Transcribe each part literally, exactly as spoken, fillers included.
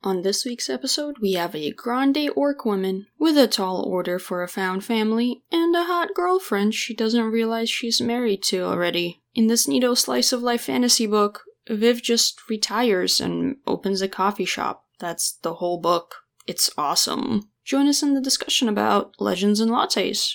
On this week's episode, we have a grande orc woman with a tall order for a found family and a hot girlfriend she doesn't realize she's married to already. In this neato slice of life fantasy book, Viv just retires and opens a coffee shop. That's the whole book. It's awesome. Join us in the discussion about Legends and Lattes.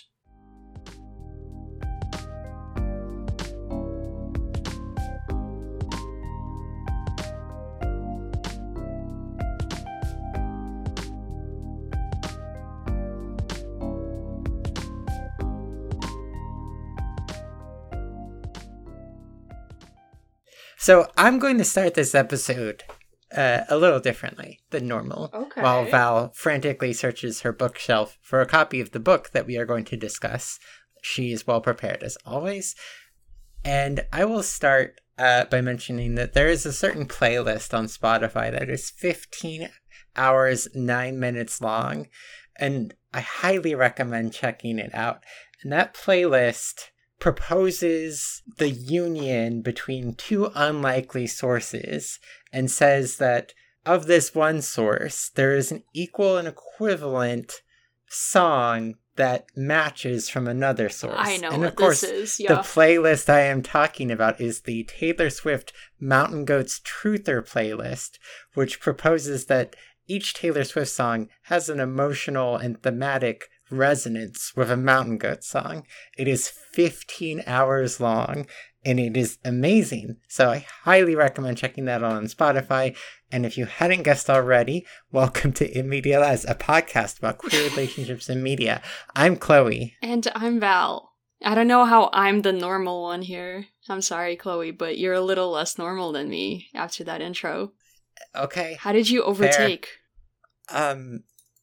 So I'm going to start this episode uh, a little differently than normal. Okay. While Val frantically searches her bookshelf for a copy of the book that we are going to discuss. She is well prepared as always. And I will start uh, by mentioning that there is a certain playlist on Spotify that is fifteen hours, nine minutes long. And I highly recommend checking it out. And that playlist proposes the union between two unlikely sources and says that of this one source, there is an equal and equivalent song that matches from another source. I know and what of course, this is, yeah. The playlist I am talking about is the Taylor Swift Mountain Goats Truther playlist, which proposes that each Taylor Swift song has an emotional and thematic resonance with a Mountain Goat song. It is fifteen hours long and it is amazing. So I highly recommend checking that out on Spotify. And if you hadn't guessed already, welcome to In Media Les, a podcast about queer relationships in media. I'm Chloe. And I'm Val. I don't know how I'm the normal one here. I'm sorry, Chloe, but you're a little less normal than me after that intro. Okay. How did you overtake? Fair. Um...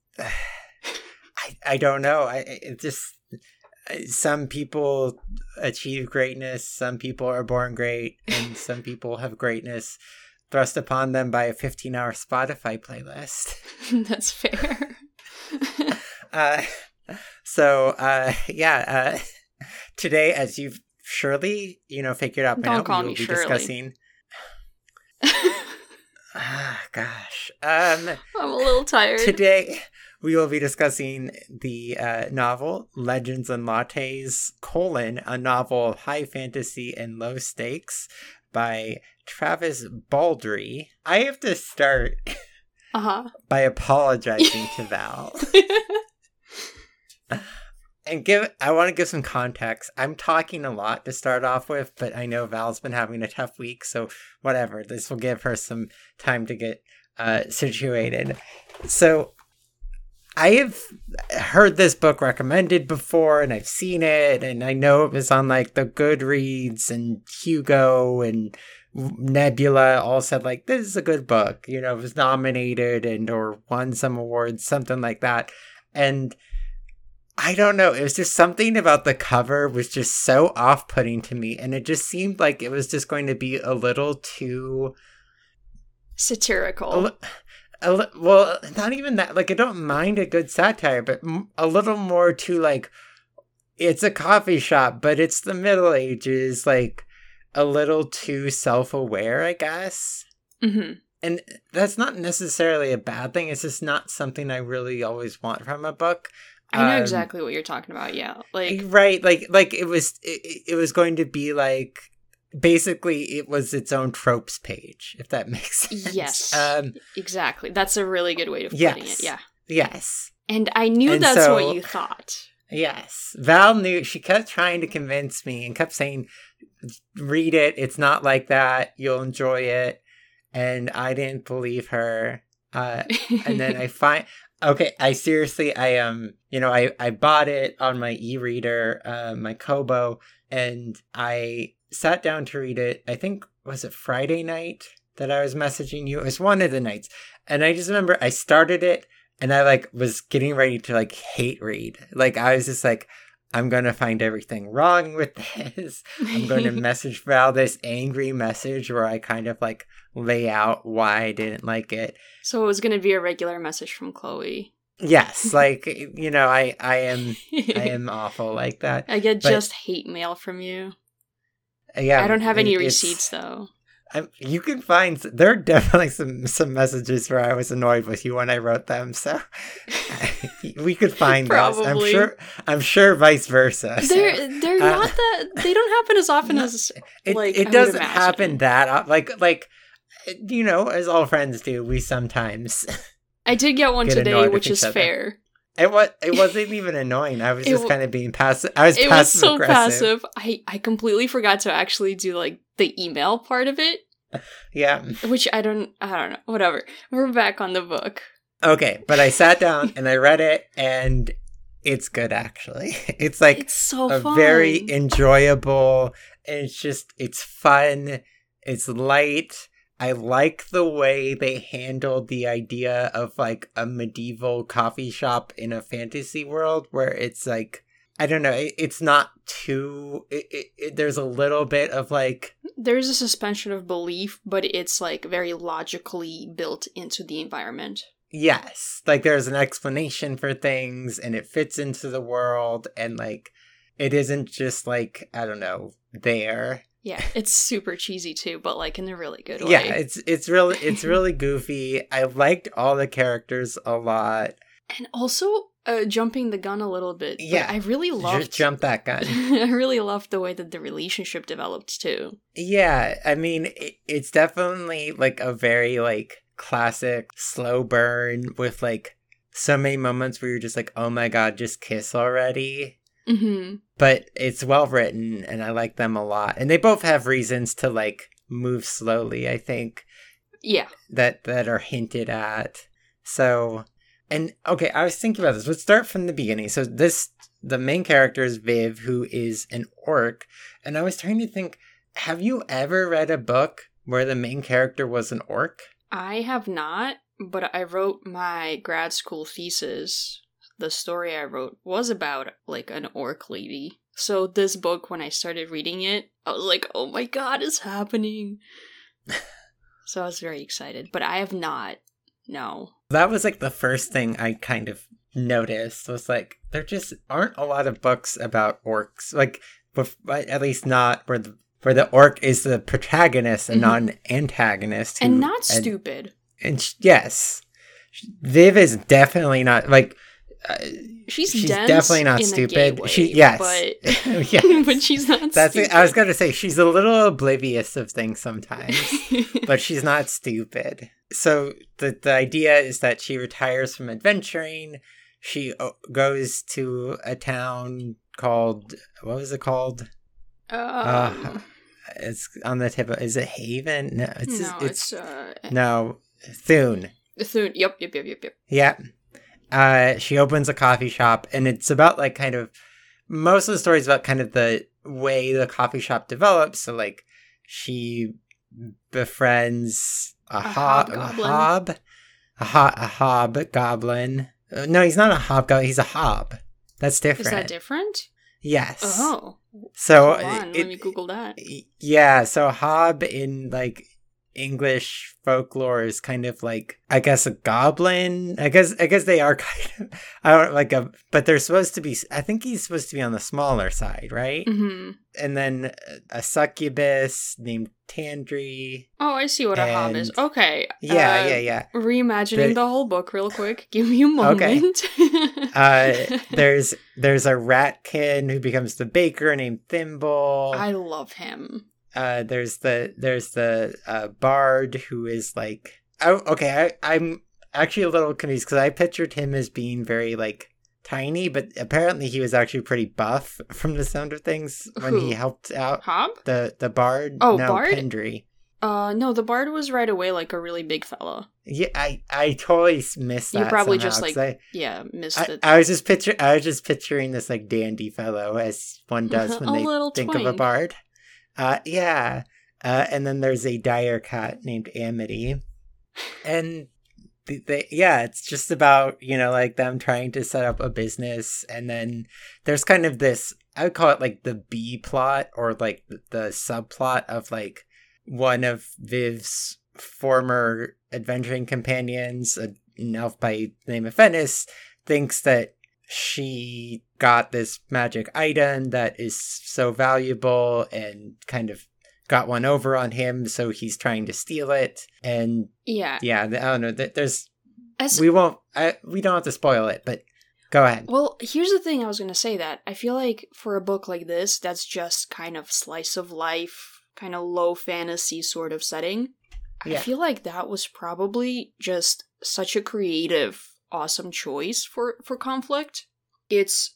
I, I don't know. I it just some people achieve greatness, some people are born great, and some people have greatness thrust upon them by a fifteen-hour Spotify playlist. That's fair. uh, so, uh, yeah, uh, today, as you've surely, you know, figured out by Don't now, call we will me be Shirley. discussing. Ah, gosh. Um, I'm a little tired. Today, we will be discussing the uh, novel Legends and Lattes, colon, a novel of high fantasy and low stakes by Travis Baldree. I have to start uh-huh. by apologizing to Val. And give I want to give some context. I'm talking a lot to start off with, but I know Val's been having a tough week, so whatever. This will give her some time to get uh, situated. So I have heard this book recommended before, and I've seen it, and I know it was on like the Goodreads and Hugo and Nebula all said like, this is a good book. You know, it was nominated and or won some awards, something like that. And I don't know, it was just something about the cover was just so off-putting to me, and it just seemed like it was just going to be a little too satirical. A, a, well, not even that. Like, I don't mind a good satire, but a little more to, like, it's a coffee shop, but it's the Middle Ages, like, a little too self-aware, I guess. Mm-hmm. And that's not necessarily a bad thing. It's just not something I really always want from a book. I know um, exactly what you're talking about, yeah. Like, right, like, like it was, it, it was going to be, like, basically, it was its own tropes page, if that makes sense. Yes, um, exactly. That's a really good way of putting yes, it, yeah. Yes. And I knew and that's so, what you thought. Yes. Val knew, she kept trying to convince me and kept saying, read it, it's not like that, you'll enjoy it. And I didn't believe her. Uh, and then I find... Okay, I seriously, I, um, you know, I, I bought it on my e-reader, uh, my Kobo, and I sat down to read it. I think, was it Friday night that I was messaging you? It was one of the nights. And I just remember I started it, and I, like, was getting ready to, like, hate read. Like, I was just like, I'm going to find everything wrong with this. I'm going to message Val this angry message where I kind of, like, lay out why I didn't like it. So it was going to be a regular message from Chloe. Yes, like, you know, I, I am I am awful like that. I get but, just hate mail from you. Yeah, I don't have any it's, receipts, though. I'm, you can find there are definitely some some messages where I was annoyed with you when I wrote them, so we could find those. I'm sure. I'm sure vice versa. So, they're they're uh, not that. They don't happen as often no, as it, like it I doesn't happen that like like you know, as all friends do. We sometimes. I did get one get today, which is other. fair. It was. It wasn't even annoying. I was just it, kind of being passive. I was. It passive was so aggressive. passive. I I completely forgot to actually do like the email part of it. Yeah. Which I don't. I don't know. Whatever. We're back on the book. Okay, but I sat down and I read it, and it's good. Actually, it's like it's so a fun. very enjoyable. And it's just it's fun. It's light. I like the way they handled the idea of like a medieval coffee shop in a fantasy world where it's like, I don't know, it, it's not too, it, it, it, there's a little bit of like... There's a suspension of belief, but it's like very logically built into the environment. Yes, like there's an explanation for things and it fits into the world and like, it isn't just like, I don't know, there. Yeah, it's super cheesy too, but like in a really good way. Yeah, it's it's really it's really goofy. I liked all the characters a lot, and also uh, jumping the gun a little bit. Yeah, I really loved just jump that gun. I really loved the way that the relationship developed too. Yeah, I mean, it, it's definitely like a very like classic slow burn with like so many moments where you're just like, oh my god, just kiss already. Mm-hmm. But it's well written and I like them a lot. And they both have reasons to like move slowly, I think. Yeah. That that are hinted at. So, and okay, I was thinking about this. Let's start from the beginning. So this, the main character is Viv, who is an orc. And I was trying to think, have you ever read a book where the main character was an orc? I have not, but I wrote my grad school thesis. The story I wrote was about, like, an orc lady. So this book, when I started reading it, I was like, oh my god, it's happening. So I was very excited. But I have not. No. That was, like, the first thing I kind of noticed. Was, like, there just aren't a lot of books about orcs. Like, at least not where the, where the orc is the protagonist and mm-hmm. not an antagonist. Who, and not stupid. And, and yes. Viv is definitely not, like... Uh, she's she's dense definitely not in stupid. A gay way, she yes, but, yes. but she's not. That's stupid. It. I was gonna say she's a little oblivious of things sometimes, but she's not stupid. So the the idea is that she retires from adventuring. She o- goes to a town called what was it called? Um, uh, it's on the tip of. Is it Haven? No, it's no, it's, it's uh, no Thune. Thune. Yep, yep, yep, yep, yep. Yeah. Uh, she opens a coffee shop, and it's about, like, kind of... Most of the story is about kind of the way the coffee shop develops. So, like, she befriends a, a hob... A hob? A, ho- a hobgoblin. Uh, no, he's not a hobgoblin. He's a hob. That's different. Is that different? Yes. Oh. So... Hold on, it, let me Google that. Yeah, so a hob in, like... English folklore is kind of like, I guess, a goblin. I guess I guess they are kind of, I don't like a, but they're supposed to be, I think he's supposed to be on the smaller side, right? Mm-hmm. And then a succubus named Tandri. Oh, I see what a hob is. Okay. Yeah, uh, yeah, yeah. Reimagining the, the whole book real quick. Give me a moment. Okay. uh, there's, there's a ratkin who becomes the baker named Thimble. I love him. Uh, there's the there's the uh, bard who is like, oh, okay, I, I'm actually a little confused because I pictured him as being very like tiny, but apparently he was actually pretty buff from the sound of things when Who? he helped out Hob? the the bard. Oh, no, bard. Pendry. Uh, no, the bard was right away like a really big fella. Yeah, I, I totally missed that. You probably somehow, just like I, yeah missed I, it. I was just picture I was just picturing this like dandy fellow as one does when a they little think twink. of a bard. Uh, yeah. Uh, and then there's a dire cat named Amity. And they, they, yeah, it's just about, you know, like them trying to set up a business. And then there's kind of this, I would call it like the B plot or like the, the subplot of like one of Viv's former adventuring companions, an elf by the name of Venice, thinks that she got this magic item that is so valuable and kind of got one over on him, so he's trying to steal it. And Yeah. yeah, I don't know. There's As, we won't. I, we don't have to spoil it, but go ahead. Well, here's the thing I was going to say that I feel like for a book like this, that's just kind of slice of life, kind of low fantasy sort of setting. Yeah. I feel like that was probably just such a creative, awesome choice for, for conflict. It's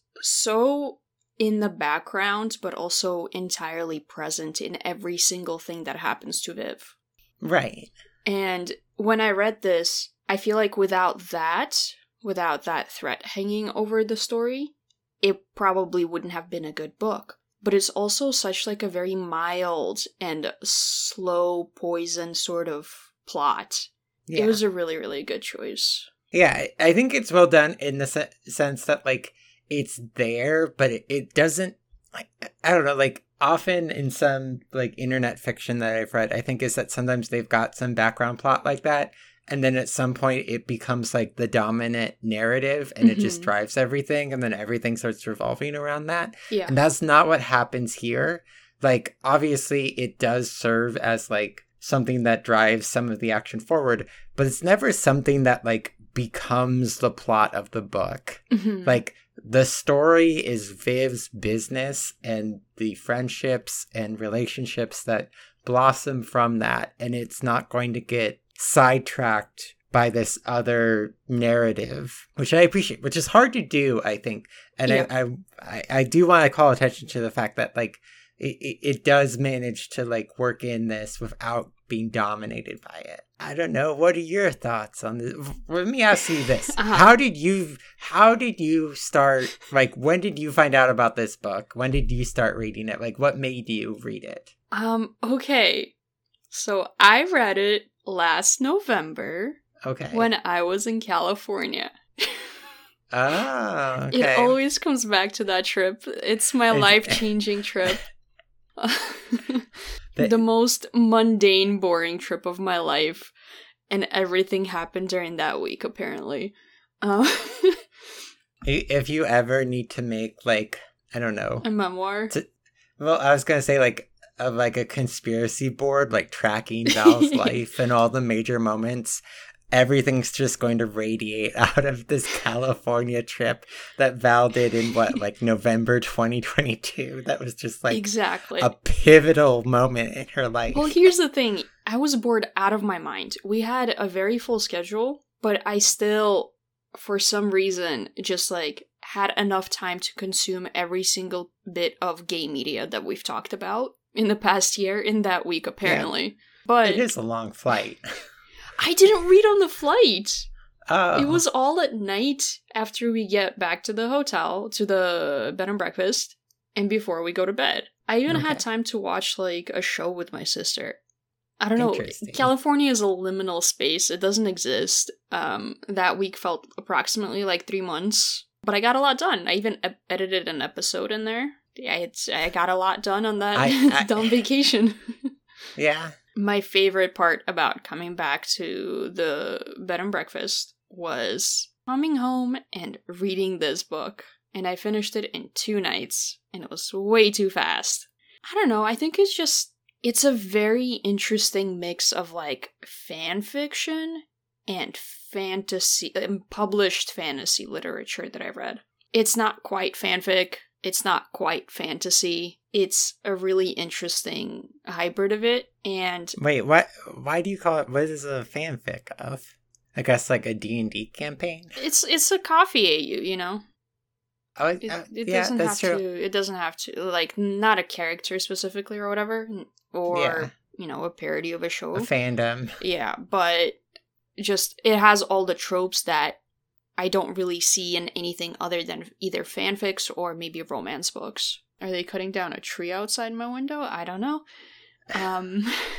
so in the background, but also entirely present in every single thing that happens to Viv. Right. And when I read this, I feel like without that, without that threat hanging over the story, it probably wouldn't have been a good book. But it's also such like a very mild and slow poison sort of plot. Yeah. It was a really, really good choice. Yeah, I think it's well done in the se- sense that, like, it's there, but it, it doesn't, like, I don't know, like, often in some, like, internet fiction that I've read, I think is that sometimes they've got some background plot like that, and then at some point it becomes, like, the dominant narrative, and mm-hmm. it just drives everything, and then everything starts revolving around that. Yeah. And that's not what happens here. Like, obviously, it does serve as, like, something that drives some of the action forward, but it's never something that, like, becomes the plot of the book. Mm-hmm. Like, the story is Viv's business and the friendships and relationships that blossom from that, and it's not going to get sidetracked by this other narrative, which I appreciate, which is hard to do, I think. And yeah. I, I I do want to call attention to the fact that, like, it, it, it does manage to, like, work in this without being dominated by it. I don't know. What are your thoughts on this? Let me ask you this. Uh-huh. How did you, how did you start, like, when did you find out about this book? When did you start reading it? Like, what made you read it? Um, okay. So I read it last November. Okay. When I was in California. Oh, okay. It always comes back to that trip. It's my it's... life-changing trip. the... the most mundane, boring trip of my life. And everything happened during that week, apparently. Um... if you ever need to make, like, I don't know. A memoir? To... Well, I was going to say, like, of like a conspiracy board, like tracking Val's life and all the major moments. Everything's just going to radiate out of this California trip that Val did in what, like November twenty twenty-two. That was just like exactly a pivotal moment in her life. Well, here's the thing. I was bored out of my mind. We had a very full schedule, but I still, for some reason, just like had enough time to consume every single bit of gay media that we've talked about in the past year, in that week, apparently. Yeah. But it is a long flight. I didn't read on the flight. Oh. It was all at night after we get back to the hotel, to the bed and breakfast, and before we go to bed. I even okay. had time to watch, like, a show with my sister. I don't know. California is a liminal space. It doesn't exist. Um, that week felt approximately like three months. But I got a lot done. I even e- edited an episode in there. I, I got a lot done on that I, I, dumb vacation. Yeah. My favorite part about coming back to the bed and breakfast was coming home and reading this book. And I finished it in two nights. And it was way too fast. I don't know. I think it's just, it's a very interesting mix of, like, fan fiction and fantasy, published fantasy literature that I read. It's not quite fanfic. It's not quite fantasy. It's a really interesting hybrid of it, and... Wait, what? Why do you call it... What is a fanfic of? I guess, like, a D and D campaign? It's it's a coffee A U, you know? Oh, it, uh, it yeah, doesn't that's have true. to... It doesn't have to... Like, not a character specifically or whatever, or, yeah. you know, a parody of a show. A fandom. Yeah, but just... It has all the tropes that I don't really see in anything other than either fanfics or maybe romance books. Are they cutting down a tree outside my window? I don't know. Um,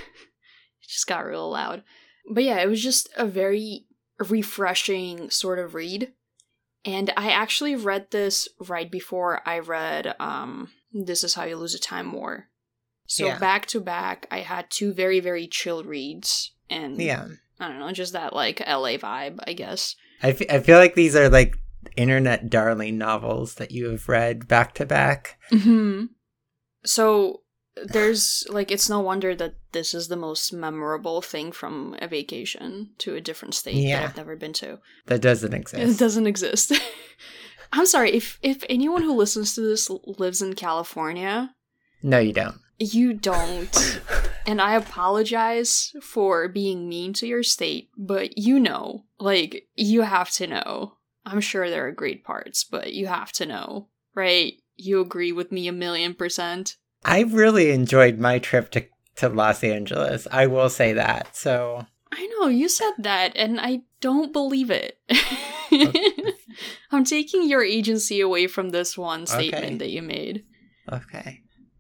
it just got real loud. But yeah, it was just a very refreshing sort of read. And I actually read this right before I read um, This Is How You Lose a Time War. So yeah. back to back, I had two very, very chill reads. And yeah. I don't know, just that like L A vibe, I guess. I, f- I feel like these are like internet darling novels that you have read back to back. Mm-hmm. So there's, like, it's no wonder that this is the most memorable thing from a vacation to a different state Yeah. that I've never been to. That doesn't It exist. doesn't exist. I'm sorry, if if anyone who listens to this lives in California, No, you don't. you don't. And I apologize for being mean to your state, but you know, like, you have to know. I'm sure there are great parts, but you have to know, right? You agree with me a million percent? I really enjoyed my trip to, to Los Angeles. I will say that. So I know, you said that, and I don't believe it. I'm taking your agency away from this one statement Okay. that you made. okay.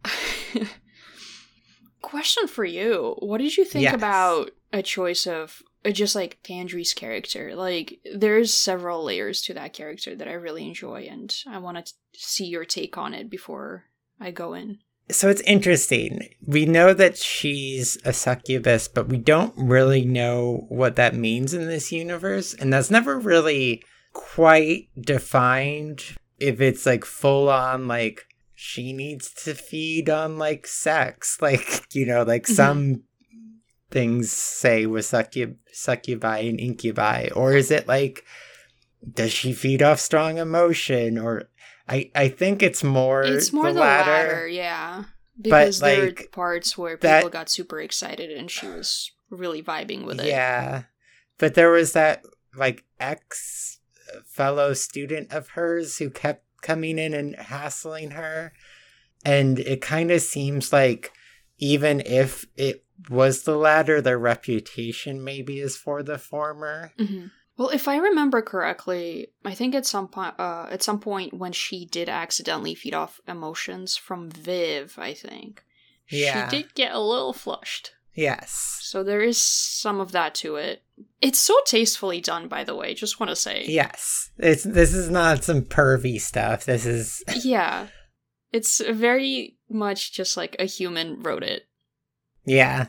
Question for you. What did you think Yes. about a choice of uh, just like Tandree's character? Like, there's several layers to that character that I really enjoy, and I want to see your take on it before I go in. So it's interesting. We know that she's a succubus, but we don't really know what that means in this universe. And that's never really quite defined if it's like full on, like, she needs to feed on like sex. Like, you know, like Mhm. some things say with succub- succubi and incubi. Or is it like, does she feed off strong emotion? Or I, I think it's more It's more the, the, latter. latter, yeah. Because there like, were parts where that- people got super excited and she was really vibing with it. Yeah. But there was that like ex fellow student of hers who kept coming in and hassling her. And it kind of seems like even if it was the latter, their reputation maybe is for the former. hmm Well, if I remember correctly, I think at some point, uh, at some point when she did accidentally feed off emotions from Viv, I think Yeah. she did get a little flushed. Yes. So there is some of that to it. It's so tastefully done, by the way. Just want to say, Yes. It's this is not some pervy stuff. This is yeah, it's very much just like a human wrote it. yeah.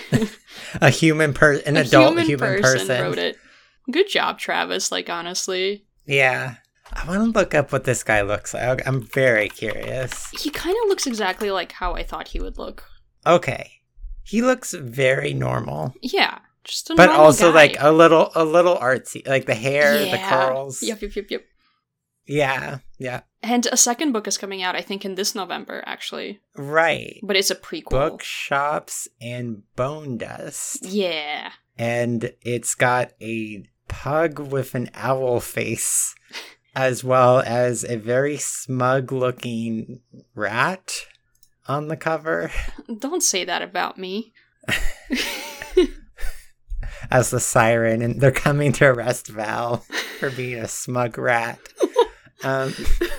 a human person, an a adult human, human, person, person. wrote it. Good job, Travis. Like, honestly, Yeah. I want to look up what this guy looks like. I'm very curious. he kind of looks exactly like how I thought he would look. Okay. He looks very normal. Yeah, just a But normal also guy. like a little a little artsy. Like the hair, the Yeah. curls. Yep, yep, yep, yep. Yeah. Yeah. And a second book is coming out, I think, in this November, actually. Right. But it's a prequel. Bookshops and Bone Dust. Yeah. And it's got a pug with an owl face, as well as a very smug looking rat on the cover. Don't say that about me. As the siren, and they're coming to arrest Val for being a smug rat. Um,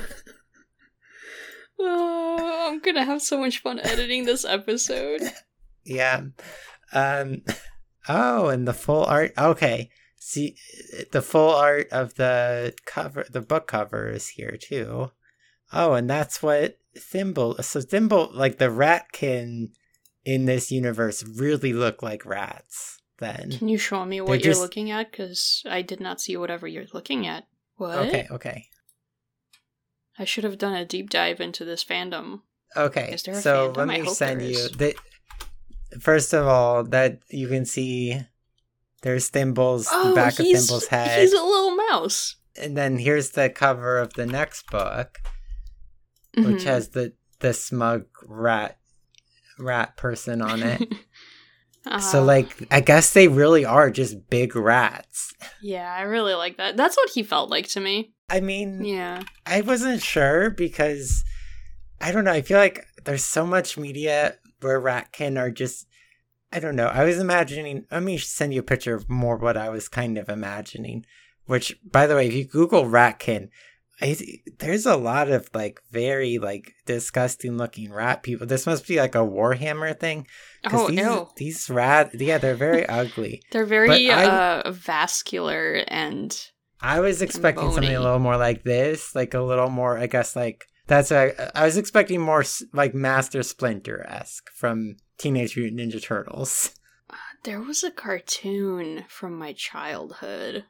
Oh, I'm gonna have so much fun editing this episode. yeah. Um, oh, and the full art. Okay. See, the full art of the cover, the book cover is here too. Oh, and that's what Thimble. So Thimble, like the ratkin in this universe, really look like rats. Then Can you show me what They're you're just- looking at? Because I did not see whatever you're looking at. What? okay, okay, I should have done a deep dive into this fandom. okay. Is there a So fandom? let I me hope send there you is. the. First of all, that you can see, there's Thimble's the back of Oh, he's, Thimble's head, he's a little mouse. and then here's the cover of the next book, which Mhm. has the the smug rat rat person on it. So Uh, like, I guess they really are just big rats. yeah, I really like that. That's what he felt like to me. I mean, Yeah. I wasn't sure because I don't know. I feel like there's so much media where ratkin are just. I don't know. I was imagining. Let me send you a picture of more what I was kind of imagining. Which, by the way, if you Google ratkin, I, there's a lot of like very like disgusting looking rat people. This must be like a Warhammer thing. 'Cause Oh, these, ew. these rat, yeah, they're very ugly. They're very But I- uh, vascular and... I was expecting something bony. a little more like this, like a little more, I guess, like that's a, I was expecting more s- like Master Splinter esque from Teenage Mutant Ninja Turtles. There was a cartoon from my childhood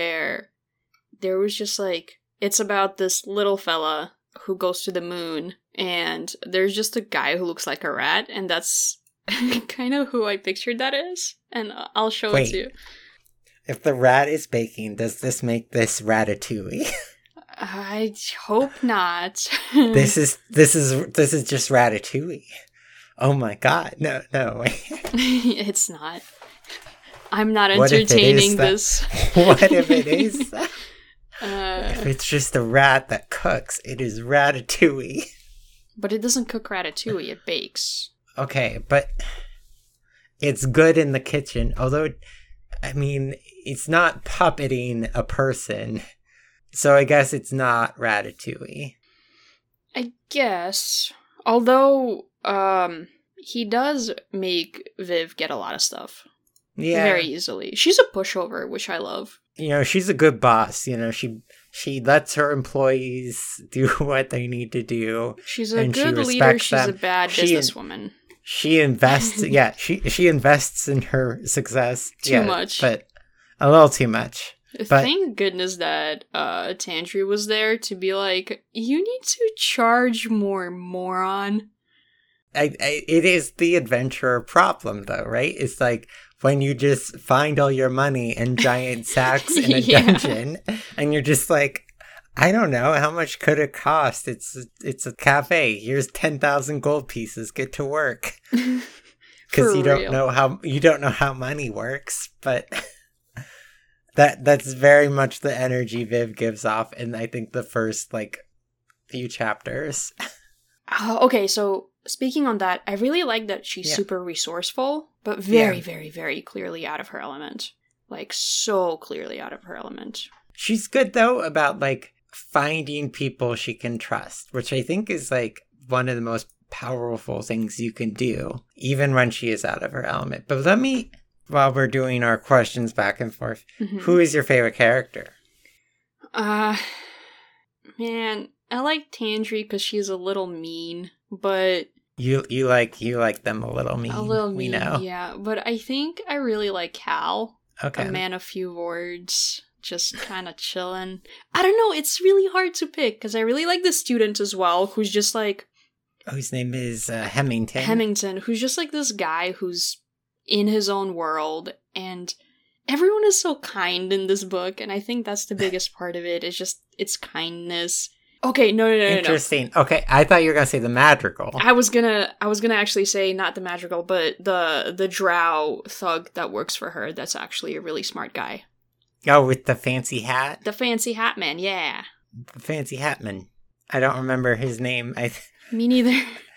where there was just like... It's about this little fella who goes to the moon and there's just a guy who looks like a rat, and that's kind of who I pictured that is. And I'll show Wait. it to you. If the rat is baking, does this make this Ratatouille? I hope not. this is this is this is just Ratatouille. Oh my god! No, no. It's not. I'm not What if it is entertaining that- this. What if it is? That? Uh, If it's just a rat that cooks, it is Ratatouille. but it doesn't cook ratatouille; it bakes. Okay, but it's good in the kitchen. Although, I mean, it's not puppeting a person. So I guess it's not Ratatouille. I guess. Although, um, he does make Viv get a lot of stuff Yeah. very easily. She's a pushover, which I love. You know, she's a good boss. You know, she she lets her employees do what they need to do. She's a And she good leader. respects She's a them. bad She- businesswoman. She invests, yeah, she she invests in her success. Too yeah, much. But a little too much. But- Thank goodness that uh, Tandry was there to be like, you need to charge more, moron. I, I, it is the adventurer problem, though, right? It's like when you just find all your money in giant sacks in a Yeah. dungeon, and you're just like, I don't know, how much could it cost? It's it's a cafe. Here's ten thousand gold pieces. Get to work, because For you don't real. know how you don't know how money works. But that that's very much the energy Viv gives off, in I think the first like few chapters. Uh, okay, so speaking on that, I really like that she's Yeah. super resourceful, but very, Yeah. very, very clearly out of her element. Like, so clearly out of her element. She's good though about like finding people she can trust, which I think is like one of the most powerful things you can do, even when she is out of her element. But let me, while we're doing our questions back and forth, Mhm. who is your favorite character? Uh, man, I like Tandry because she's a little mean, but You you like you like them a little mean. a little we mean, know. yeah. But I think I really like Cal, Okay. a man of few words, just kind of chilling. I don't know, it's really hard to pick because I really like the student as well, who's just like Oh, his name is uh, Hemington. Hemington, who's just like this guy who's in his own world, and everyone is so kind in this book, and I think that's the biggest part of it, is just its kindness. Okay, no, no, no, no, no. Interesting. Okay, I thought you were gonna say the madrigal. I was gonna, I was gonna actually say not the madrigal, but the the drow thug that works for her. That's actually a really smart guy. Oh, with the fancy hat, The fancy hat man, yeah. the fancy hatman. I don't remember his name. I. Th- Me neither.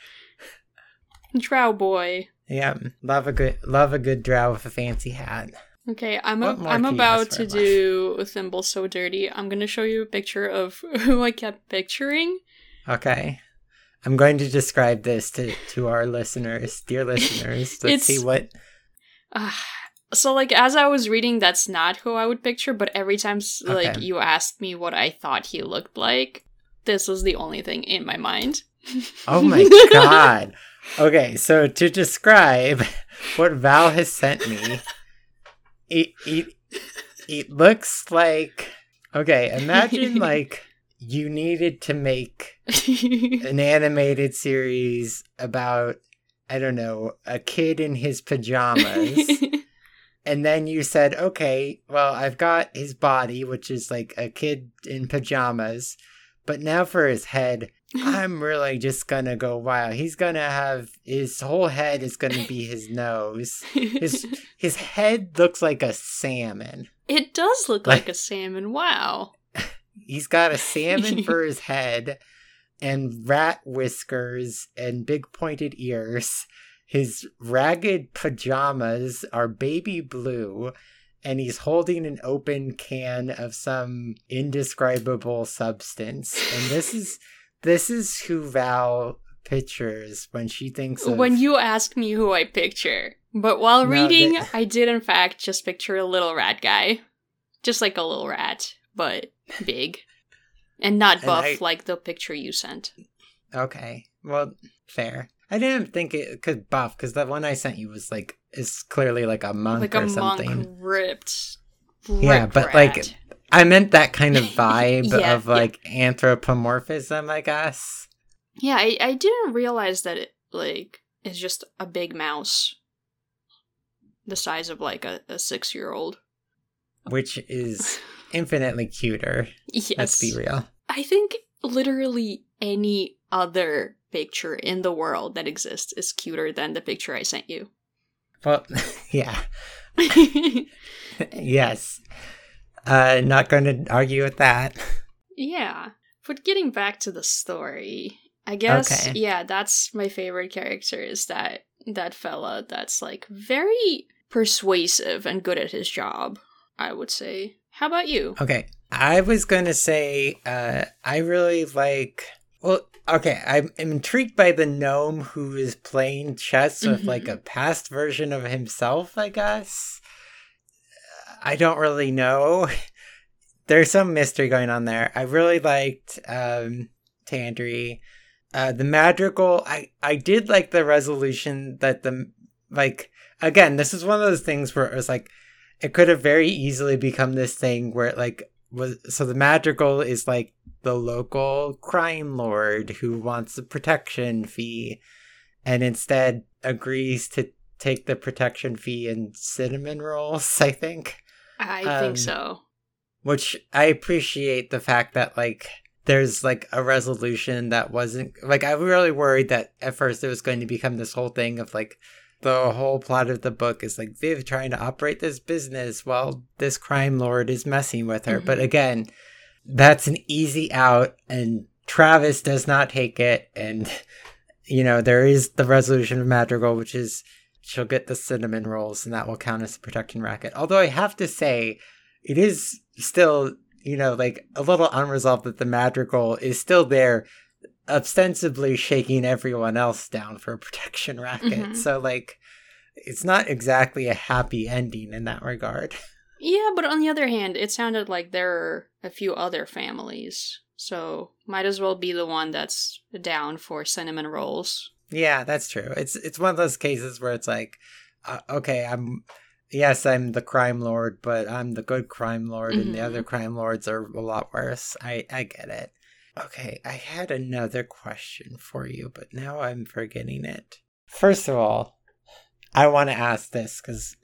Drow boy. Yeah, love a good love a good drow with a fancy hat. Okay, I'm What a, more I'm can you about ask to for in do Thimble So Dirty. I'm gonna show you a picture of who I kept picturing. Okay, I'm going to describe this to to our listeners, dear listeners. Let's It's- see what. Uh, so, like, as I was reading, that's not who I would picture, but every time, s like, Okay. you asked me what I thought he looked like, this was the only thing in my mind. Oh my god. Okay, so to describe what Val has sent me, it it it looks like, okay. Imagine like you needed to make an animated series about, I don't know, a kid in his pajamas. And then you said, okay, well, I've got his body, which is like a kid in pajamas. But now for his head, I'm really just gonna go wild. He's gonna have, his whole head is gonna be his nose. His his head looks like a salmon. It does look Like- like a salmon, wow. He's got a salmon for his head, and rat whiskers, and big pointed ears. His ragged pajamas are baby blue, and he's holding an open can of some indescribable substance. And this is this is who Val pictures when she thinks of... When you ask me who I picture. But while No, reading, that- I did in fact just picture a little rat guy. Just like a little rat, but big. And not And buff I- like the picture you sent. Okay, well, fair. I didn't think it could buff, because the one I sent you was like, is clearly like a monk Like or a something. monk ripped. Yeah, ripped but rat. like, I meant that kind of vibe Yeah, of like anthropomorphism, I guess. Yeah, I, I didn't realize that it, like, is just a big mouse. The size of, like, a, a six-year-old. Which is infinitely cuter. Yes. Let's be real. I think literally any other picture in the world that exists is cuter than the picture I sent you. Well, yeah. Yes. Uh, not going to argue with that. Yeah. But getting back to the story, I guess, Okay. yeah, that's my favorite character, is that that fella that's, like, very persuasive and good at his job, I would say. How about you? Okay. I was going to say, uh, I really like, well, okay, I'm intrigued by the gnome who is playing chess with, Mhm. like, a past version of himself, I guess. I don't really know. There's some mystery going on there. I really liked um, Tandri. Uh, the Madrigal, I, I did like the resolution that the, like, again, this is one of those things where it was like, it could have very easily become this thing where it, like, was, so the Madrigal is, like, the local crime lord who wants the protection fee and instead agrees to take the protection fee in cinnamon rolls, I think. I Um, think so. Which I appreciate the fact that, like, there's, like, a resolution that wasn't, like, I was really worried that at first it was going to become this whole thing of, like, the whole plot of the book is, like, Viv trying to operate this business while this crime lord is messing with her. Mhm. But again, that's an easy out, and Travis does not take it. And, you know, there is the resolution of Madrigal, which is she'll get the cinnamon rolls, and that will count as a protection racket. Although I have to say, it is still, you know, like, a little unresolved that the Madrigal is still there, ostensibly shaking everyone else down for a protection racket. Mhm. So, like, it's not exactly a happy ending in that regard. Yeah, but on the other hand, it sounded like there are a few other families, so might as well be the one that's down for cinnamon rolls. Yeah, that's true. It's it's one of those cases where it's like, uh, okay, I'm, yes, I'm the crime lord, but I'm the good crime lord, and the Mhm. other crime lords are a lot worse. I, I get it. Okay, I had another question for you, but now I'm forgetting it. First of all, I want to ask this, because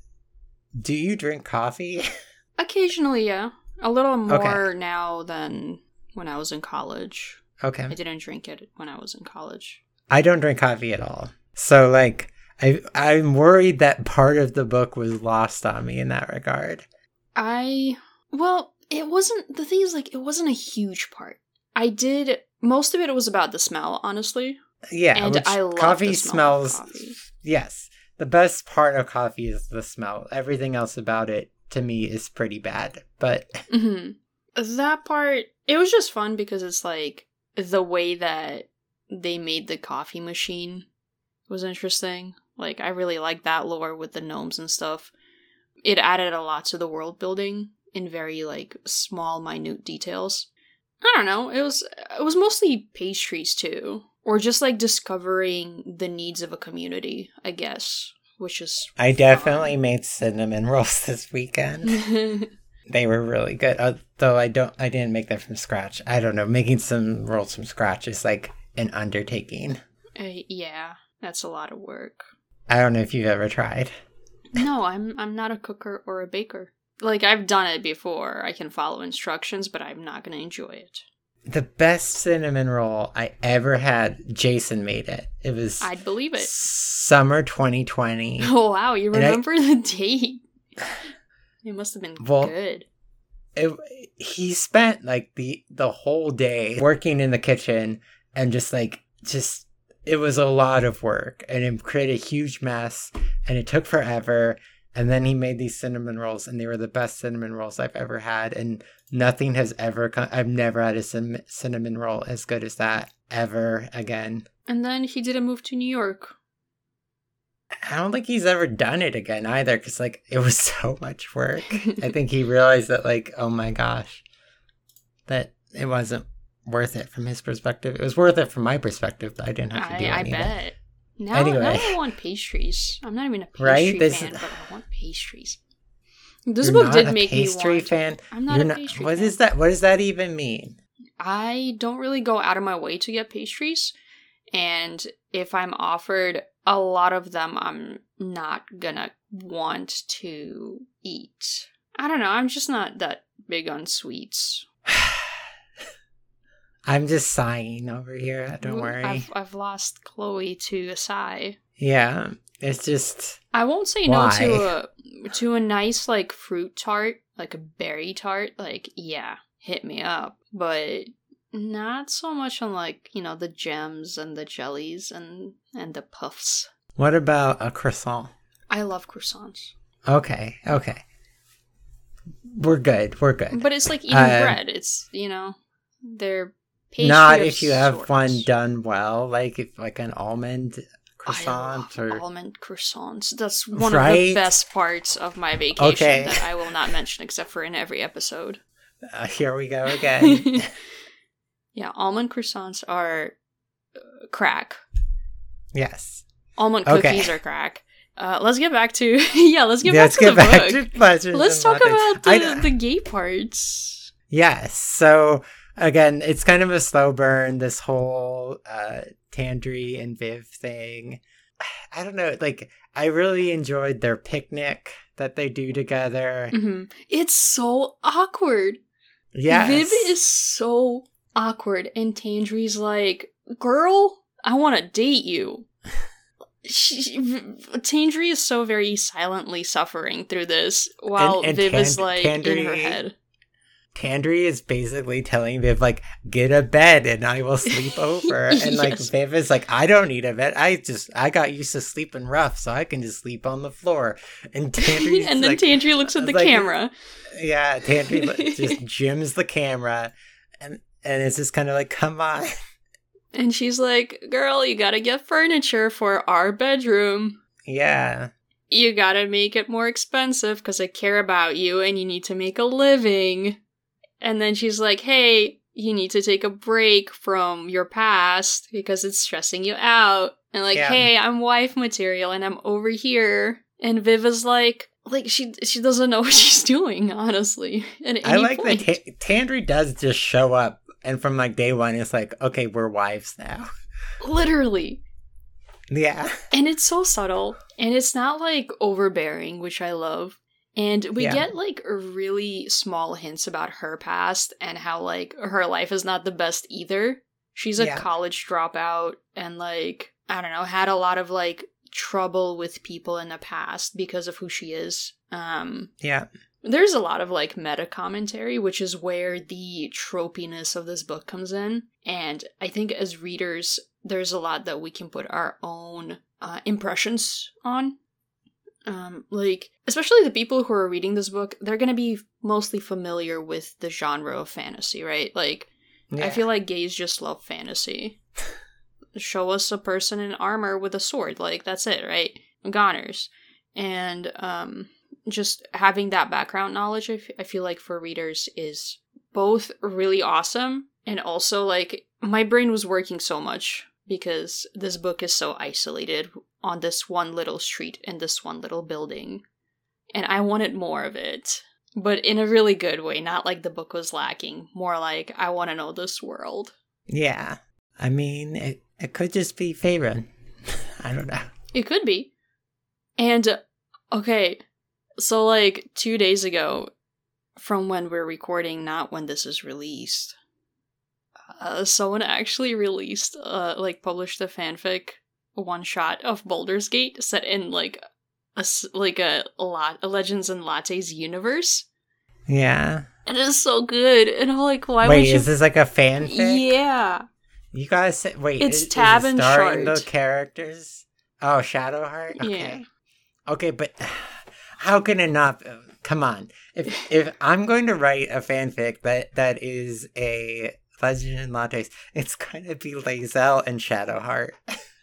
do you drink coffee? Occasionally, yeah. A little more Okay. now than when I was in college. Okay. I didn't drink it when I was in college. I don't drink coffee at all. So, like, I, I'm worried that part of the book was lost on me in that regard. I, well, it wasn't, the thing is, like, it wasn't a huge part. I did, most of it was about the smell, honestly. Yeah, And which I love coffee the smell of smells. coffee. Yes, the best part of coffee is the smell. Everything else about it, to me, is pretty bad. But hmm That part, it was just fun because it's like the way that they made the coffee machine was interesting. Like, I really like that lore with the gnomes and stuff. It added a lot to the world building in very, like, small, minute details. I don't know, it was it was mostly pastries too. Or just, like, discovering the needs of a community, I guess, which is I definitely made cinnamon rolls this weekend. fun. They were really good. Although I don't, I didn't make them from scratch. I don't know. Making some rolls from scratch is like an undertaking. uh, yeah, that's a lot of work. I don't know if you've ever tried. No, I'm I'm not a cooker or a baker. Like, I've done it before. I can follow instructions, but I'm not going to enjoy it. The best cinnamon roll I ever had, Jason made it. It was I'd believe it. summer twenty twenty. Oh, wow, you And I- remember the date. It must have been Well, good. It, he spent like the the whole day working in the kitchen and just like just it was a lot of work and it created a huge mess and it took forever. And then he made these cinnamon rolls, and they were the best cinnamon rolls I've ever had. And nothing has ever come. I've never had a cin- cinnamon roll as good as that ever again. And then he did a move to New York. I don't think he's ever done it again either, because like it was so much work. I think he realized that, like, oh my gosh, that it wasn't worth it from his perspective. It was worth it from my perspective, but I didn't have to do I, I any of it. bet. Now, Anyway. now I want pastries. I'm not even a pastry Right? This- fan, but I want pastries. This You're book not did a make pastry me want. fan. I'm not You're a not, pastry what fan. is that? What does that even mean? I don't really go out of my way to get pastries. And if I'm offered a lot of them, I'm not gonna want to eat. I don't know, I'm just not that big on sweets. I'm just sighing over here. Don't worry. I've, I've lost Chloe to a sigh. Yeah, it's just... I won't say why? no to a, to a nice, like, fruit tart, like a berry tart. Like, yeah, hit me up. But... not so much on, like, you know, the gems and the jellies and, and the puffs. What about a croissant? I love croissants. Okay, okay. We're good, we're good. But it's like eating uh, bread. It's, you know, they're pastry not of if you have sorts. one done well, like if, like an almond croissant. I love or almond croissants. That's one right? of the best parts of my vacation Okay. that I will not mention except for in every episode. Uh, here we go again. Yeah, almond croissants are uh, crack. Yes. Almond Okay. cookies are crack. Uh, let's get back to yeah. Let's get Let's back to get the back book. to pleasures. Let's and talk lattes. about the, I- the gay parts. Yes. So again, it's kind of a slow burn. This whole uh, Tandri and Viv thing. I don't know. Like, I really enjoyed their picnic that they do together. hmm It's so awkward. Yes. Viv is so awkward, and Tandri's like, "Girl, I want to date you." She, she, Tandri is so very silently suffering through this, while And- and Viv is Tan- like in her Tandri- head. Tandri is basically telling Viv, like, get a bed and I will sleep over. And, like, Yes. Viv is like, I don't need a bed. I just, I got used to sleeping rough, so I can just sleep on the floor. And Tandri's And then like, Tandri looks at the like- camera. yeah, Tandri li- just jims the camera. And, and it's just kind of like, come on. And she's like, "Girl, you gotta get furniture for our bedroom. Yeah. You gotta make it more expensive because I care about you and you need to make a living." And then she's like, "Hey, you need to take a break from your past because it's stressing you out." And like, Yeah. "Hey, I'm wife material and I'm over here." And Viv is like, like she she doesn't know what she's doing, honestly. At any I like point. that Ta- Tandri does just show up. And from, like, day one, it's like, okay, we're wives now. Literally. Yeah. And it's so subtle. And it's not, like, overbearing, which I love. And we Yeah. get, like, really small hints about her past and how, like, her life is not the best either. She's a Yeah. college dropout and, like, I don't know, had a lot of, like, trouble with people in the past because of who she is. Um, Yeah. there's a lot of, like, meta commentary, which is where the tropiness of this book comes in. And I think as readers, there's a lot that we can put our own uh, impressions on. Um, like, especially the people who are reading this book, they're going to be mostly familiar with the genre of fantasy, right? Like, yeah. I feel like gays just love fantasy. Show us a person in armor with a sword, like, that's it, right? Goners. And, um, just having that background knowledge, I, f- I feel like for readers is both really awesome, and also, like, my brain was working so much because this book is so isolated on this one little street in this one little building. And I wanted more of it. But in a really good way, not like the book was lacking. More like, I want to know this world. Yeah. I mean, it, it could just be Faerun. I don't know. It could be. And, uh, okay, so like two days ago, from when we're recording, not when this is released, uh, someone actually released, uh, like published a fanfic one shot of Baldur's Gate set in like a, s- like a, lot, a Legends and Lattes universe. Yeah. And it's so good. And I'm like, why Wait, would you? is this like a fanfic? Yeah. You guys say, wait, It's is, Tab is it and starring Shard. the characters? Oh, Shadowheart? Okay. Yeah. Okay, but how can it not? Come on. If if I'm going to write a fanfic that, that is a Legend and Lattes, it's going to be Lae'zel and Shadowheart.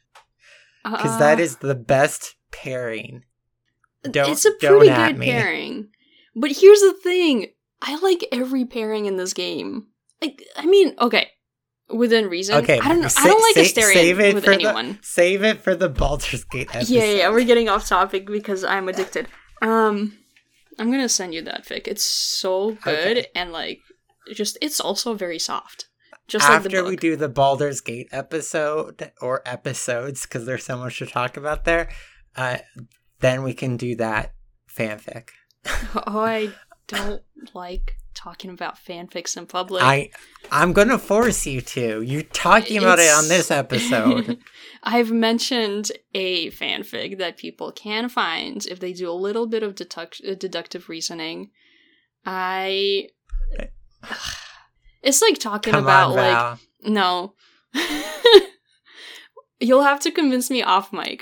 Because that Uh, is the best pairing. Don't, it's a don't pretty at good me. pairing. But here's the thing. I like every pairing in this game. Like, I mean, okay. Within reason. Okay, I don't know. sa- I don't like sa- Astarion save it with for anyone. The, save it for the Baldur's Gate episode. Yeah, yeah, yeah, we're getting off topic because I'm addicted. Um, I'm gonna send you that fic. It's so good, Okay. and like, just it's also very soft. Just like the after book. we do the Baldur's Gate episode, or episodes, because there's so much to talk about there, uh, then we can do that fanfic. Oh, I don't like talking about fanfics in public. I, I'm going to force you to. You're talking about It's- it on this episode. I've mentioned a fanfic that people can find if they do a little bit of deduct- uh, deductive reasoning. I... It's like talking Come about, on, like... Val. No. You'll have to convince me off mic.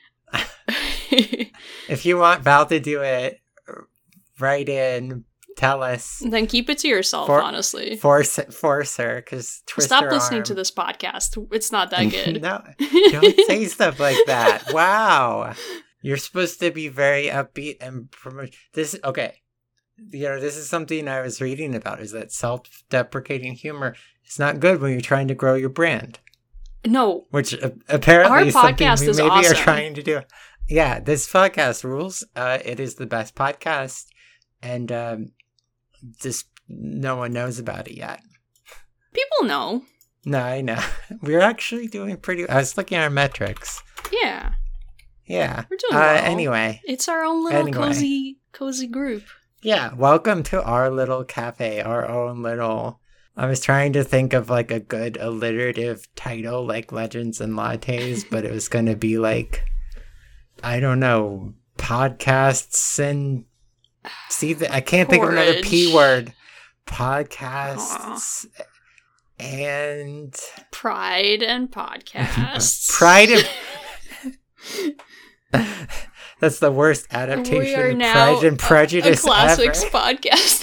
If you want Val to do it, write in, tell us. Then keep it to yourself, For- honestly. Force, force her, because twist Stop her listening arm. to this podcast. It's not that good. No, don't say stuff like that. Wow. You're supposed to be very upbeat and promote this. Okay. You know, this is something I was reading about, is that self-deprecating humor is not good when you're trying to grow your brand. No. Which uh, apparently Our is something podcast we is maybe awesome. are trying to do. Yeah, this podcast rules. Uh, it is the best podcast. And um, just no one knows about it yet. People know. No, I know. We're actually doing pretty... I was looking at our metrics. Yeah. Yeah. We're doing Uh, well. Anyway. It's our own little Anyway. cozy, cozy group. Yeah, welcome to our little cafe, our own little... I was trying to think of like a good alliterative title like Legends and Lattes, but it was going to be like, I don't know, podcasts and... See, the, I can't think of another Porridge. P word. Podcasts and... Pride and podcasts. Pride and... That's the worst adaptation We are of now Pride and a- Prejudice a classics ever. podcast.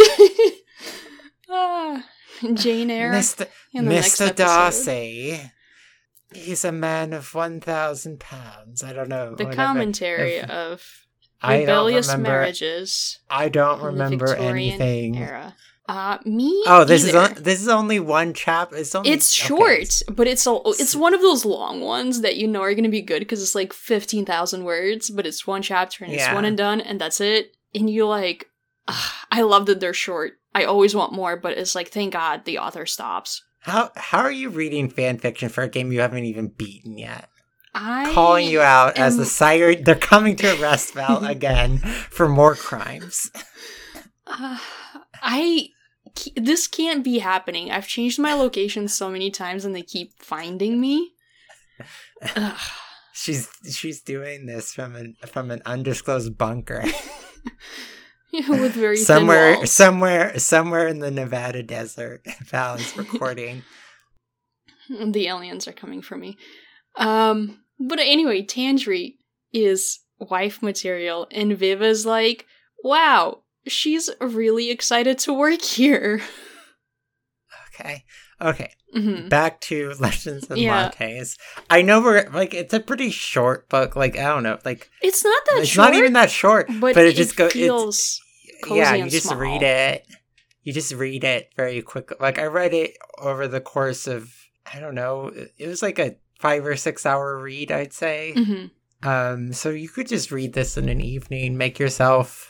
ah, Jane Eyre. Mister in the next Mister episode. Darcy, he's a man of one thousand pounds. I don't know. The whatever. commentary If- of I don't rebellious remember. marriages I don't in the remember Victorian anything. era. Uh, me Oh, this is either. on, this is only one chap. It's only It's okay. short, but it's a, it's one of those long ones that you know are going to be good because it's like fifteen thousand words, but it's one chapter and it's Yeah. one and done, and that's it. And you're like, ugh, I love that they're short. I always want more, but it's like, thank God the author stops. How how are you reading fan fiction for a game you haven't even beaten yet? I Calling you out as am- the sire. They're coming to arrest Val again for more crimes. Uh, I this can't be happening. I've changed my location so many times, and they keep finding me. Ugh. She's she's doing this from an from an undisclosed bunker. With very somewhere thin walls. somewhere somewhere in the Nevada desert. Val is recording. The aliens are coming for me. Um, but anyway, Tandri is wife material, and Viv is like, wow, she's really excited to work here. Okay. Okay. Mhm. Back to Legends and Yeah. Lattes. I know we're like it's a pretty short book. Like I don't know. Like It's not that it's short, not even that short. but, But, it, it just goes. feels cozy Yeah, you and just small. read it. You just read it very quickly. Like I read it over the course of I don't know. It was like a five or six hour read, I'd say. Mhm. Um, so you could just read this in an evening, make yourself.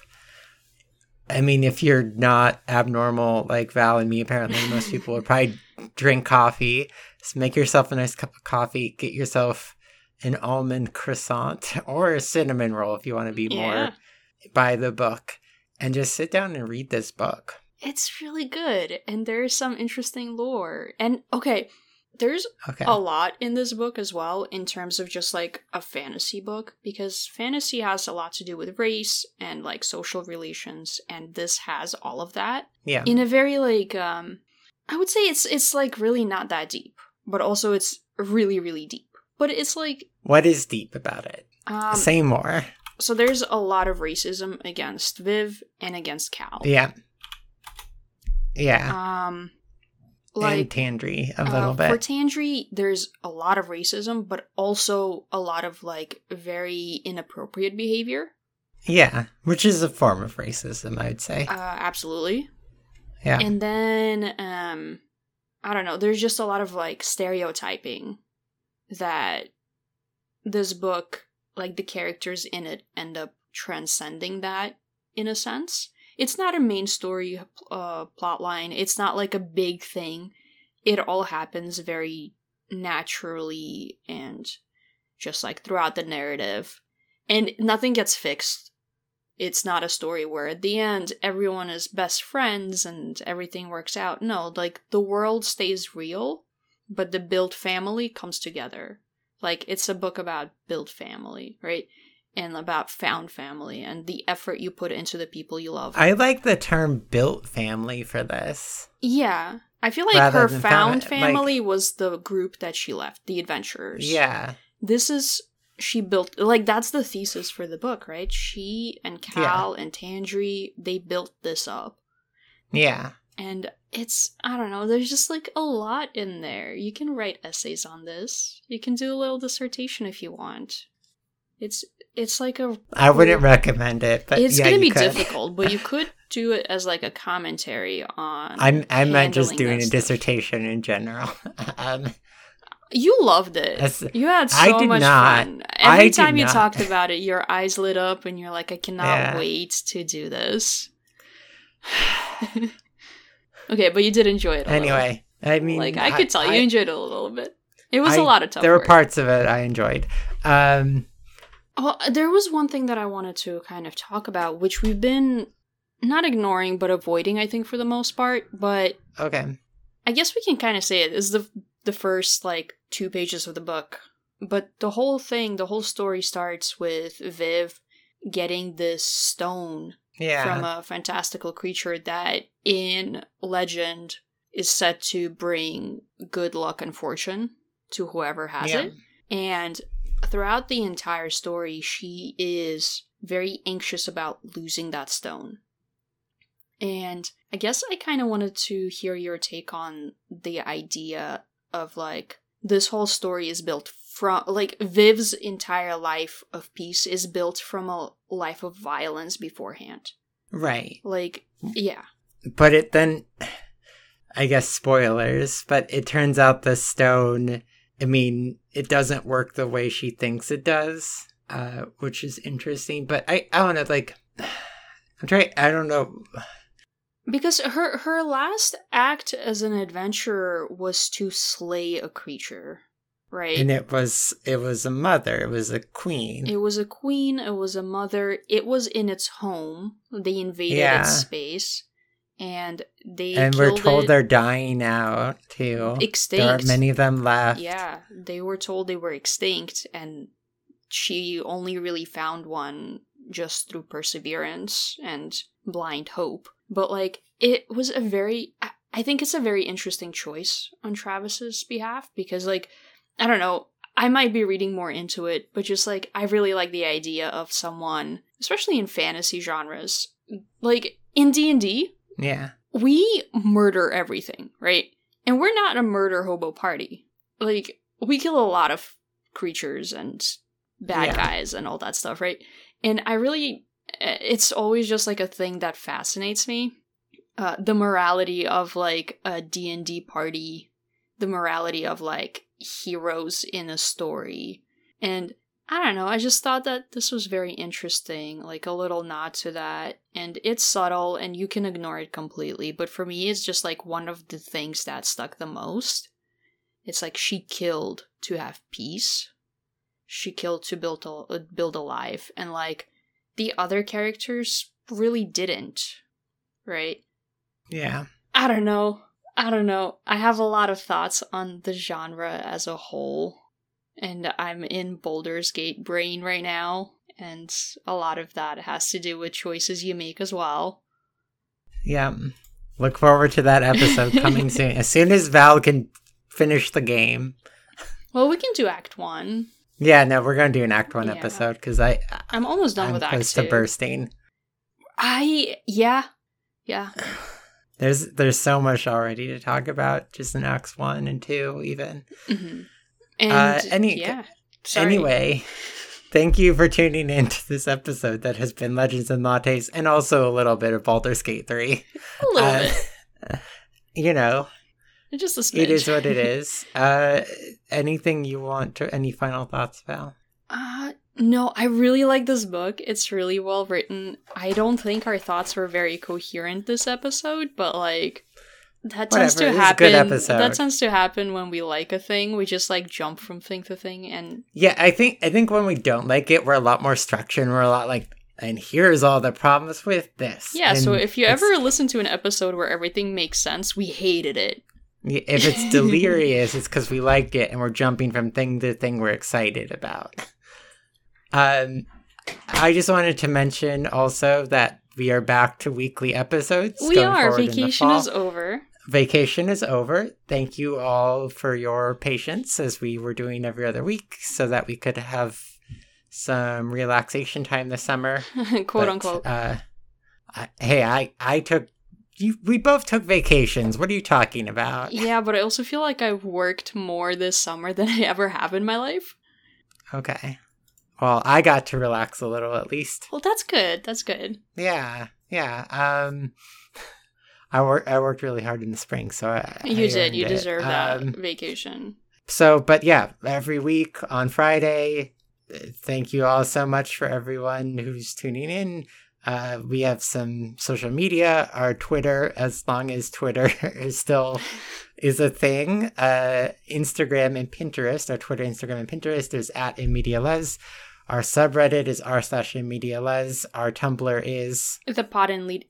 I mean, if you're not abnormal like Val and me, apparently most people would probably drink coffee. So make yourself a nice cup of coffee. Get yourself an almond croissant or a cinnamon roll if you want to be Yeah. more by the book, and just sit down and read this book. It's really good, and there's some interesting lore. And okay, there's Okay. a lot in this book as well in terms of just like a fantasy book, because fantasy has a lot to do with race and like social relations, and this has all of that Yeah. in a very like um I would say it's it's like really not that deep, but also it's really really deep. But it's like What is deep about it? um Say more. so there's a lot of racism against Viv and against Cal. Yeah. Yeah. Um and like Tandri a Uh, little bit. For Tandri, there's a lot of racism, but also a lot of like very inappropriate behavior. Yeah, which is a form of racism, I would say. Uh, absolutely. Yeah. And then, um, I don't know. There's just a lot of like stereotyping that this book, like the characters in it, end up transcending that in a sense. It's not a main story uh, plot line. It's not like a big thing. it all happens very naturally and just like throughout the narrative. And nothing gets fixed. It's not a story where at the end everyone is best friends and everything works out. No, like the world stays real, but the built family comes together. Like it's a book about built family, right? And about found family and the effort you put into the people you love. I like the term built family for this. Yeah. I feel like Rather her than found found- family like- was the group that she left, the adventurers. Yeah. This is, she built, like, that's the thesis for the book, right? She and Cal and Tandri, they built this up. Yeah. And it's, I don't know, there's just, like, a lot in there. You can write essays on this. You can do a little dissertation if you want. It's, it's like a... I wouldn't recommend it, but It's yeah, gonna you be could. difficult, but you could do it as, like, a commentary on I'm, I meant just handling doing that a stuff. dissertation in general. um, You loved it. That's- You had so I did much not. fun. I Every did time you not. talked about it, your eyes lit up and you're like, I cannot Yeah. wait to do this. Okay, but you did enjoy it a anyway, I little. mean... Like, I could tell you I- enjoyed it a little bit. It was I- a lot of tough There were work. parts of it I enjoyed. Um, Well, there was one thing that I wanted to kind of talk about, which we've been not ignoring, but avoiding, I think, for the most part. But okay. I guess we can kind of say it is the the first like two pages of the book. But the whole thing, the whole story starts with Viv getting this stone Yeah. from a fantastical creature that in legend is said to bring good luck and fortune to whoever has Yeah. it. And throughout the entire story, she is very anxious about losing that stone. And I guess I kind of wanted to hear your take on the idea of like, this whole story is built from, like, Viv's entire life of peace is built from a life of violence beforehand. Right. Like, yeah. But it then, I guess spoilers, but it turns out the stone, I mean, it doesn't work the way she thinks it does, uh, which is interesting. But I, I don't know, like, I'm trying, I don't know. Because her her last act as an adventurer was to slay a creature, right? And it was, it was a mother, it was a queen. It was a queen, it was a mother, it was in its home. They invaded Yeah. its space, and they And we're killed told it they're dying out, too. extinct. There are many of them left. Yeah, they were told they were extinct, and she only really found one just through perseverance and blind hope. But, like, it was a very... I- I think it's a very interesting choice on Travis's behalf, because, like, I don't know, I might be reading more into it, but just, like, I really like the idea of someone, especially in fantasy genres, like, in D and D, Yeah. we murder everything, right? And we're not a murder hobo party. Like, we kill a lot of creatures and bad Yeah. guys and all that stuff, right? And I really, it's always just like a thing that fascinates me. Uh, the morality of like a D and D party, the morality of like heroes in a story. And I don't know, I just thought that this was very interesting, like a little nod to that. And it's subtle and you can ignore it completely, but for me it's just like one of the things that stuck the most. It's like she killed to have peace. She killed to build a build a life, and like the other characters really didn't, right? Yeah. I don't know. I don't know. I have a lot of thoughts on the genre as a whole, and I'm in Baldur's Gate brain right now, and a lot of that has to do with choices you make as well. Yeah. Look forward to that episode coming soon. As soon as Val can finish the game. Well, we can do Act One. Yeah, no, we're going to do an Act one Yeah. episode because I I'm almost done I'm with Act close Two. to bursting. I yeah, yeah. There's there's so much already to talk about, just in Acts one and two, even. Mm-hmm. And Uh, any- yeah. Sorry. Anyway, thank you for tuning in to this episode that has been Legends and Lattes, and also a little bit of Baldur's Gate three. a little Uh, bit. You know, Just a smidge. it is what it is. Uh, anything you want to? Any final thoughts, Val? Uh, no, I really like this book. It's really well written. I don't think our thoughts were very coherent this episode, but like, That tends Whatever, to it was a good happen. episode. That tends to happen when we like a thing. We just like jump from thing to thing, and Yeah, I think I think when we don't like it, we're a lot more structured and we're a lot like, and here's all the problems with this. yeah. And So if you it's- ever listen to an episode where everything makes sense, we hated it. if it's delirious, it's because we liked it and we're jumping from thing to thing we're excited about. Um, I just wanted to mention also that we are back to weekly episodes. We going are. forward in the Vacation fall. is over. Vacation is over. Thank you all for your patience as we were doing every other week so that we could have some relaxation time this summer. Quote But, unquote. Uh, I, hey, I, I took, you, we both took vacations. What are you talking about? Yeah, but I also feel like I've worked more this summer than I ever have in my life. Okay. Well, I got to relax a little at least. Well, that's good. That's good. Yeah, yeah. Um, I worked. I worked really hard in the spring, so I, You I did. earned You it. deserve that Um, vacation. So, but yeah, every week on Friday. Thank you all so much for everyone who's tuning in. Uh, we have some social media, our Twitter, as long as Twitter is still is a thing. Uh, Instagram and Pinterest, our Twitter, Instagram, and Pinterest is at InMediaLes. Our subreddit is r slash InMediaLes. Our Tumblr is The pod in lead.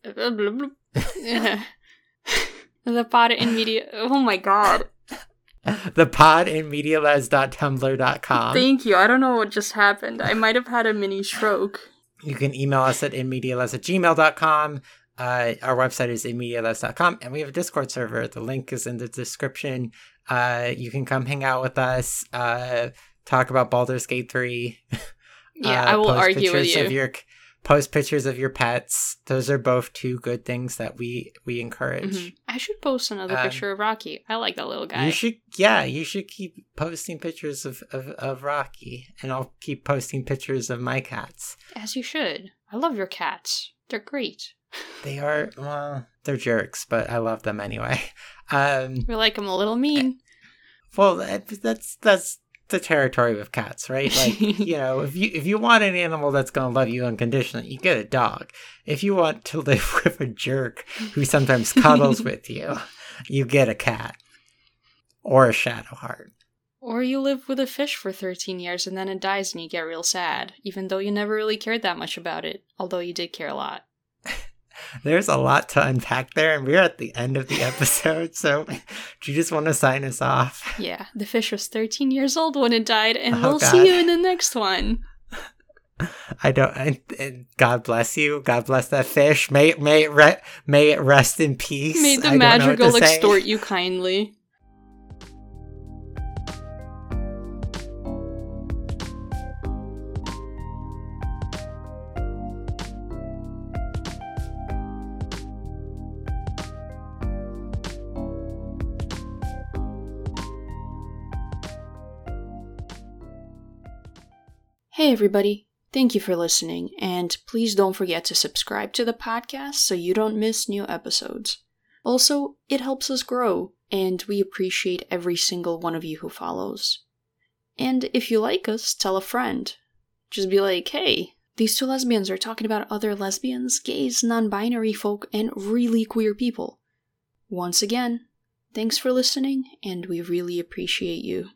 The pod in media. Oh my god. the pod in mediales dot tumblr dot com. Thank you. I don't know what just happened. I might have had a mini stroke. You can email us at inmediales at gmail dot com. Uh, our website is inmediales dot com, and we have a Discord server. The link is in the description. Uh, you can come hang out with us, uh, talk about Baldur's Gate three. Yeah, uh, I will post argue with pictures you. Of your, post pictures of your pets. Those are both two good things that we, we encourage. Mhm. I should post another Um, picture of Rocky. I like that little guy. You should, yeah, you should keep posting pictures of, of, of Rocky, and I'll keep posting pictures of my cats. As you should. I love your cats. They're great. They are, well, they're jerks, but I love them anyway. Um, We like them a little mean. well, that, that's that's the territory of cats, right? Like, you know, if you if you want an animal that's going to love you unconditionally, you get a dog. If you want to live with a jerk who sometimes cuddles with you, you get a cat or a shadow heart. Or you live with a fish for thirteen years and then it dies and you get real sad, even though you never really cared that much about it, although you did care a lot. There's a lot to unpack there, and we're at the end of the episode, so do you just want to sign us off? Yeah, the fish was thirteen years old when it died, and Oh, we'll God. see you in the next one. I don't. I, and God bless you. God bless that fish. May it may it re- may it rest in peace. May the I don't know what to madrigal say. extort you kindly. Hey everybody, thank you for listening, and please don't forget to subscribe to the podcast so you don't miss new episodes. Also, it helps us grow, and we appreciate every single one of you who follows. And if you like us, tell a friend. Just be like, hey, these two lesbians are talking about other lesbians, gays, non-binary folk, and really queer people. Once again, thanks for listening, and we really appreciate you.